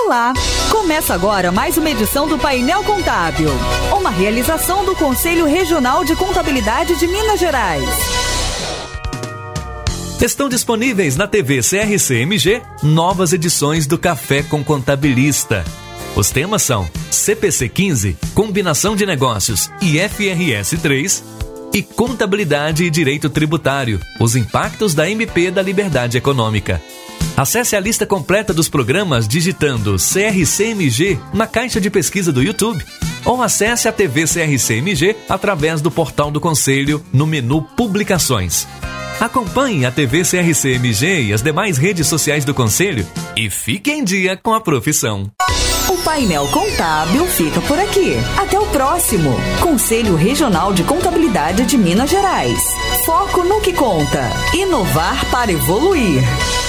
Olá! Começa agora mais uma edição do Painel Contábil, uma realização do Conselho Regional de Contabilidade de Minas Gerais. Estão disponíveis na TV CRC-MG novas edições do Café com Contabilista. Os temas são CPC 15, Combinação de Negócios, e FRS 3, e Contabilidade e Direito Tributário, os impactos da MP da Liberdade Econômica. Acesse a lista completa dos programas digitando CRC-MG na caixa de pesquisa do YouTube ou acesse a TV CRC-MG através do portal do Conselho no menu Publicações. Acompanhe a TV CRC-MG e as demais redes sociais do Conselho e fique em dia com a profissão. O Painel Contábil fica por aqui. Até o próximo. Conselho Regional de Contabilidade de Minas Gerais. Foco no que conta. Inovar para evoluir.